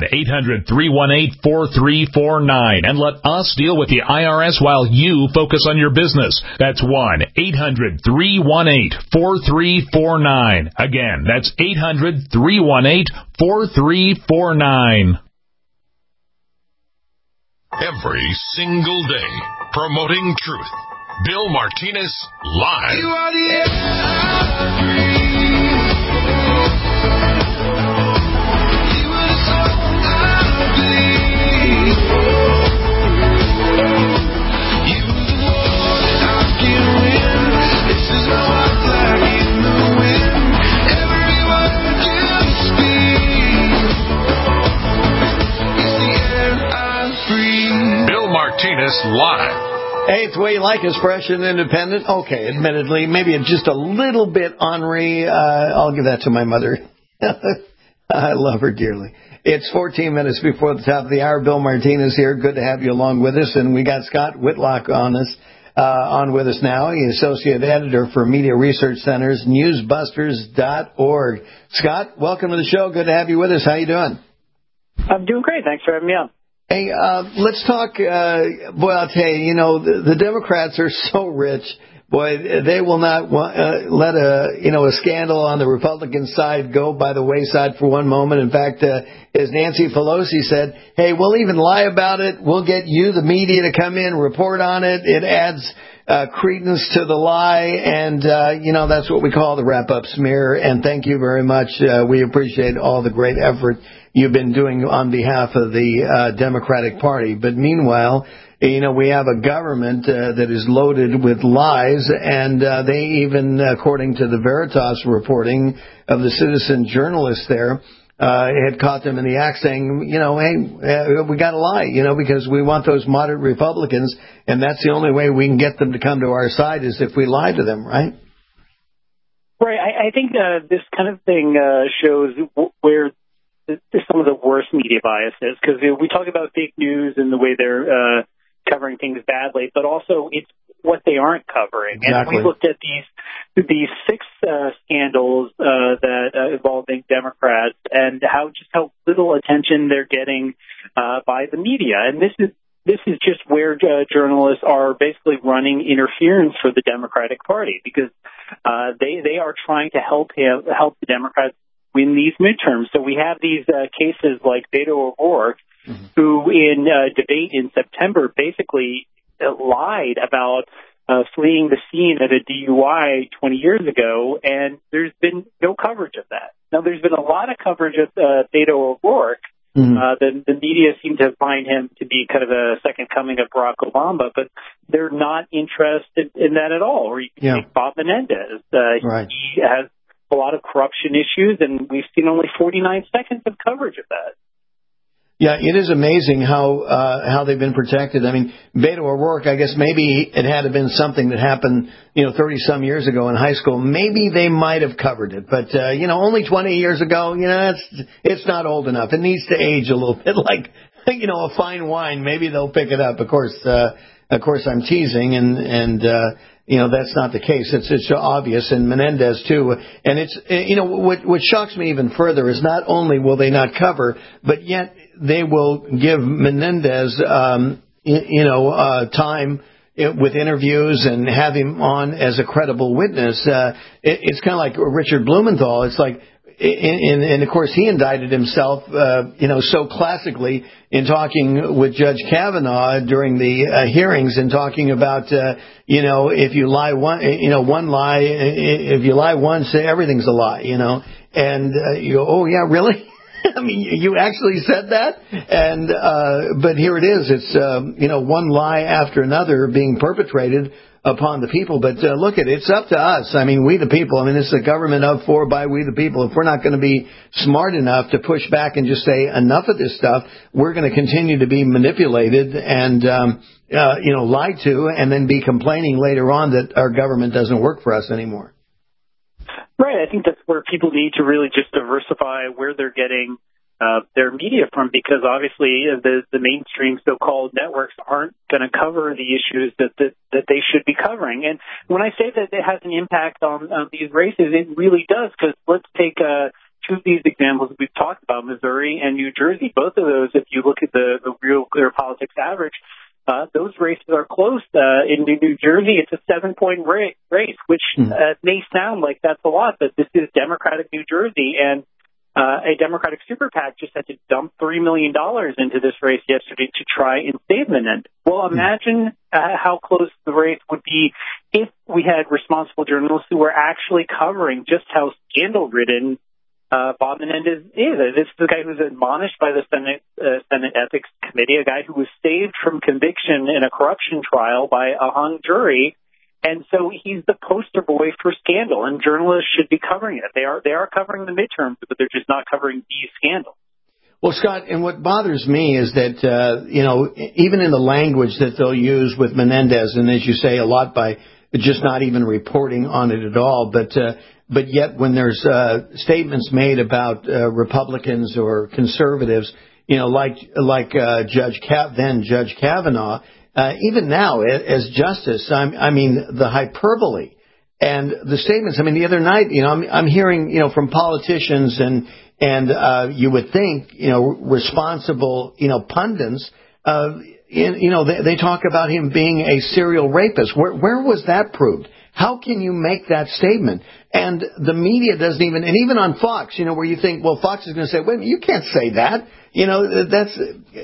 1-800-318-4349 and let us deal with the IRS while you focus on your business. That's 1-800-318-4349. Again, that's 800-318-4349. Every single day, promoting truth. Bill Martinez Live. You are the air I breathe. You are the soul I bleed. You are the war that I can win. This is how I fly in the wind. Every word you speak is the air I breathe. Bill Martinez Live. Hey, it's the way you like us, fresh and independent. Okay, admittedly, maybe just a little bit ornery. I'll give that to my mother. I love her dearly. It's 14 minutes before the top of the hour. Bill Martinez here. Good to have you along with us. And we got Scott Whitlock on with us now. He's Associate Editor for Media Research Center's Newsbusters.org. Scott, welcome to the show. Good to have you with us. How you doing? I'm doing great. Thanks for having me on. Hey, let's talk, boy, I'll tell you, the Democrats are so rich. Boy, they will not let a scandal on the Republican side go by the wayside for one moment. In fact, as Nancy Pelosi said, hey, we'll even lie about it. We'll get you, the media, to come in, report on it. It adds credence to the lie, and, that's what we call the wrap-up smear. And thank you very much. We appreciate all the great effort you've been doing on behalf of the Democratic Party. But meanwhile, we have a government that is loaded with lies, and they even, according to the Veritas reporting of the citizen journalist there, had caught them in the act saying, hey, we got to lie, because we want those moderate Republicans, and that's the only way we can get them to come to our side is if we lie to them, right? Right. I think this kind of thing shows where some of the worst media bias is, because we talk about fake news and the way they're covering things badly, but also it's what they aren't covering. Exactly. And we looked at these six scandals that involving Democrats and how little attention they're getting by the media. And this is just where journalists are basically running interference for the Democratic Party, because they are trying to help the Democrats win these midterms. So we have these cases like Beto O'Rourke, who in debate in September basically lied about fleeing the scene at a DUI 20 years ago, and there's been no coverage of that. Now, there's been a lot of coverage of Beto O'Rourke. The media seem to find him to be kind of a second coming of Barack Obama, but they're not interested in that at all. Or you can take Bob Menendez. Right. He has a lot of corruption issues, and we've seen only 49 seconds of coverage of that. Yeah, it is amazing how they've been protected. I mean, Beto O'Rourke, I guess maybe it had been something that happened, 30 some years ago in high school. Maybe they might have covered it, but only 20 years ago, it's not old enough. It needs to age a little bit, like a fine wine. Maybe they'll pick it up. Of course, I'm teasing, and that's not the case. It's obvious, and Menendez too. And it's what shocks me even further is not only will they not cover, but yet they will give Menendez, time with interviews and have him on as a credible witness. It's kind of like Richard Blumenthal. It's like, and of course he indicted himself, so classically in talking with Judge Kavanaugh during the hearings and talking about, if you lie one lie, if you lie once, everything's a lie, and you go, oh yeah, really? I mean, you actually said that, and but here it is. It's one lie after another being perpetrated upon the people. But look, it's up to us. I mean, we the people. I mean, it's a government of, for, by we the people. If we're not going to be smart enough to push back and just say enough of this stuff, we're going to continue to be manipulated and lied to, and then be complaining later on that our government doesn't work for us anymore. Right. I think that's where people need to really just diversify where they're getting their media from, because obviously the mainstream so-called networks aren't going to cover the issues that they should be covering. And when I say that it has an impact on these races, it really does, because let's take two of these examples we've talked about, Missouri and New Jersey. Both of those, if you look at the Real Clear Politics average, those races are close. In New Jersey, it's a 7-point race, which may sound like that's a lot, but this is Democratic New Jersey, and a Democratic super PAC just had to dump $3 million into this race yesterday to try and save Menendez. Well, imagine how close the race would be if we had responsible journalists who were actually covering just how scandal-ridden Bob Menendez is. This is the guy who's admonished by the Senate Ethics Committee, a guy who was saved from conviction in a corruption trial by a hung jury. And so he's the poster boy for scandal, and journalists should be covering it. They are covering the midterms, but they're just not covering these scandals. Well, Scott, and what bothers me is that, even in the language that they'll use with Menendez, and as you say, a lot by just not even reporting on it at all, but yet when there's statements made about Republicans or conservatives, like Judge Kavanaugh, even now as justice, I mean the hyperbole and the statements. I mean, the other night, I'm hearing, from politicians and you would think, responsible, pundits, they talk about him being a serial rapist. Where was that proved? How can you make that statement? And the media doesn't even, and even on Fox, where you think, well, Fox is going to say, wait, you can't say that. That's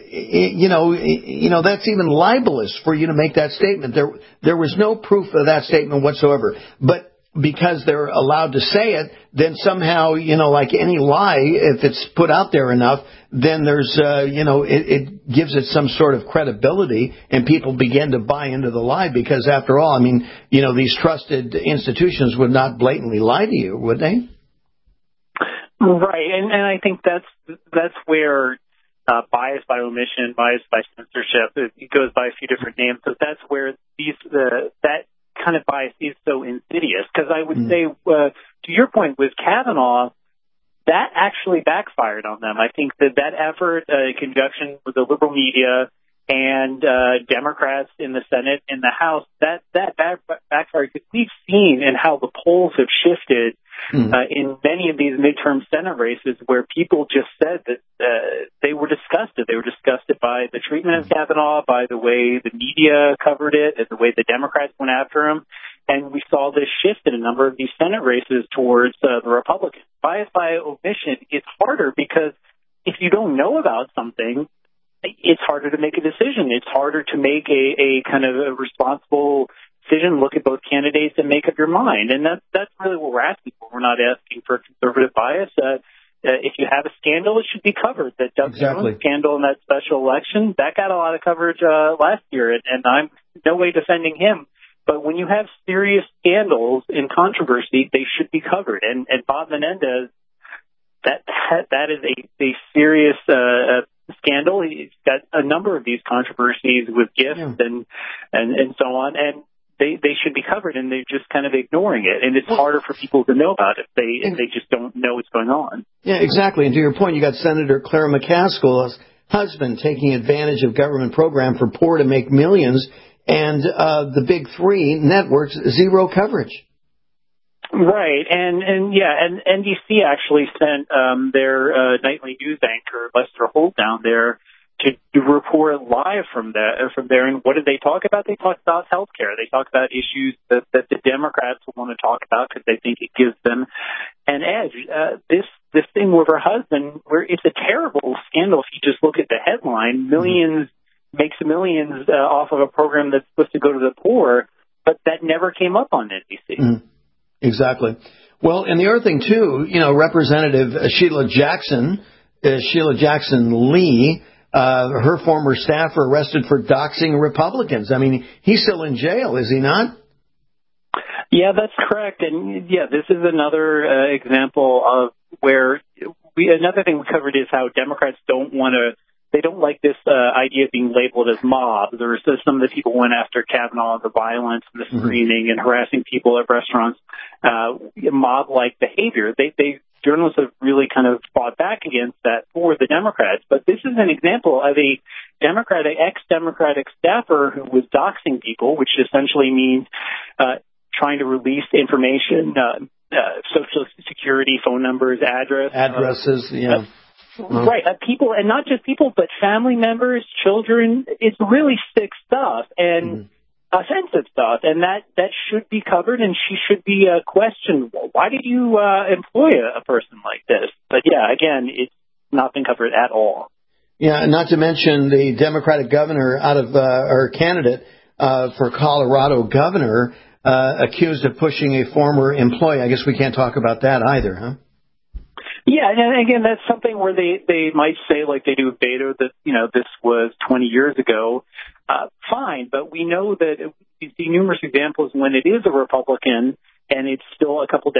even libelous for you to make that statement. There was no proof of that statement whatsoever. But because they're allowed to say it, then somehow, like any lie, if it's put out there enough, then there's, it gives it some sort of credibility, and people begin to buy into the lie, because after all, I mean, these trusted institutions would not blatantly lie to you, would they? Right, and I think that's where bias by omission, bias by censorship, it goes by a few different names, but that's where that kind of bias is so insidious. Because I would say, to your point with Kavanaugh, that actually backfired on them. I think that effort, in conjunction with the liberal media and Democrats in the Senate and the House, that backfired, because we've seen in how the polls have shifted in many of these midterm Senate races, where people just said that they were disgusted. They were disgusted by the treatment of Kavanaugh, by the way the media covered it, and the way the Democrats went after him. And we saw this shift in a number of these Senate races towards the Republicans. Bias by omission is harder, because if you don't know about something, it's harder to make a decision. It's harder to make a kind of a responsible decision, look at both candidates, and make up your mind. And that's really what we're asking for. We're not asking for conservative bias. If you have a scandal, it should be covered. That Doug Jones scandal in that special election, that got a lot of coverage last year, and I'm no way defending him. But when you have serious scandals in controversy, they should be covered. And Bob Menendez, that is a serious scandal. He's got a number of these controversies with gifts and so on, and they should be covered, and they're just kind of ignoring it. And it's harder for people to know about it if they just don't know what's going on. Yeah, exactly. And to your point, you got Senator Claire McCaskill's husband taking advantage of government program for poor to make millions, and the big three networks, zero coverage. Right, and NBC actually sent their nightly news anchor Lester Holt down there to report live from there. And what did they talk about? They talked about health care. They talked about issues that the Democrats want to talk about because they think it gives them an edge. This thing with her husband, where it's a terrible scandal if you just look at the headline. Makes millions off of a program that's supposed to go to the poor, but that never came up on NBC. Exactly. Well, and the other thing, too, Representative Sheila Jackson Lee, her former staffer arrested for doxing Republicans. I mean, he's still in jail, is he not? Yeah, that's correct. And, this is another example of where another thing we covered is how Democrats don't like this idea of being labeled as mobs. Or some of the people went after Kavanaugh, the violence, the screaming, and harassing people at restaurants, mob-like behavior. Journalists have really kind of fought back against that for the Democrats. But this is an example of a ex-Democratic staffer who was doxing people, which essentially means trying to release information, social security, phone numbers, addresses. Right. People, and not just people, but family members, children. It's really sick stuff and offensive stuff, and that should be covered, and she should be questioned. Why did you employ a person like this? But again, it's not been covered at all. Yeah, not to mention the Democratic governor or candidate for Colorado governor accused of pushing a former employee. I guess we can't talk about that either, huh? Yeah, and again, that's something where they might say, like they do with Beto, that, this was 20 years ago. Fine, but we know that we see numerous examples when it is a Republican and it's still a couple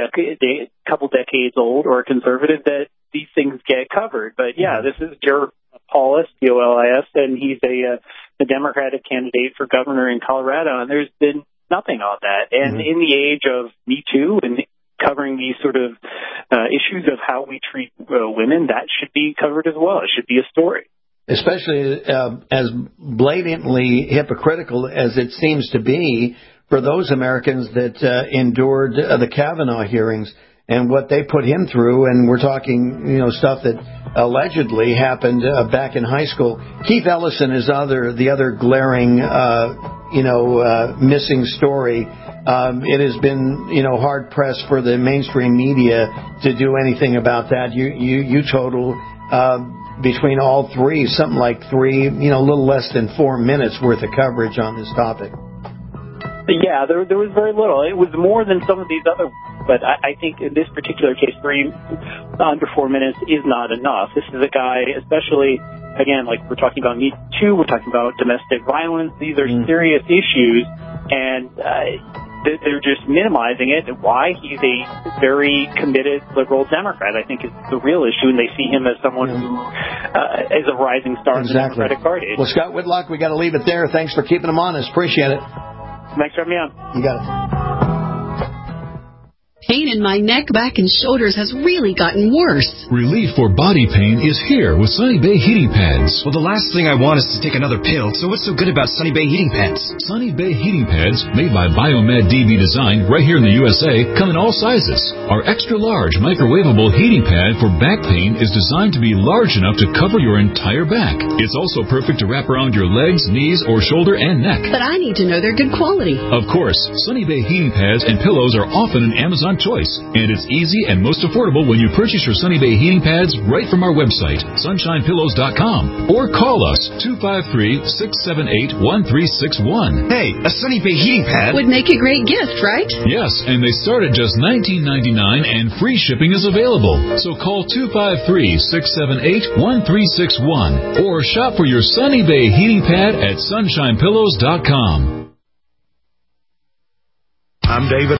decades old or a conservative that these things get covered. But this is Jared Polis, Polis, and he's a Democratic candidate for governor in Colorado, and there's been nothing on that. And in the age of Me Too and covering these sort of issues of how we treat women, that should be covered as well. It should be a story. Especially as blatantly hypocritical as it seems to be for those Americans that endured the Kavanaugh hearings and what they put him through. And we're talking, stuff that allegedly happened back in high school. Keith Ellison is the other glaring, missing story. It has been, hard pressed for the mainstream media to do anything about that. You total between all three, something like a little less than 4 minutes worth of coverage on this topic. Yeah, there was very little. It was more than some of these other, but I think in this particular case, under 4 minutes is not enough. This is a guy, especially, again, like we're talking about Me Too, we're talking about domestic violence. These are serious issues, and they're just minimizing it. Why? He's a very committed liberal Democrat. I think it's the real issue, and they see him as someone who is a rising star in the Democratic Party. Well, Scott Whitlock, we got to leave it there. Thanks for keeping them honest. Appreciate it. Thanks for having me on. You got it. Pain in my neck, back, and shoulders has really gotten worse. Relief for body pain is here with Sunny Bay Heating Pads. Well, the last thing I want is to take another pill, so what's so good about Sunny Bay Heating Pads? Sunny Bay Heating Pads, made by Biomed DB Design right here in the USA, come in all sizes. Our extra-large microwavable heating pad for back pain is designed to be large enough to cover your entire back. It's also perfect to wrap around your legs, knees, or shoulder and neck. But I need to know they're good quality. Of course, Sunny Bay Heating Pads and pillows are often an Amazon choice, and it's easy and most affordable when you purchase your Sunny Bay Heating Pads right from our website, sunshinepillows.com, or call us 253-678-1361. Hey, a Sunny Bay Heating Pad would make a great gift, right? Yes, and they start at just $19.99 and free shipping is available. So call 253-678-1361 or shop for your Sunny Bay Heating Pad at sunshinepillows.com. I'm David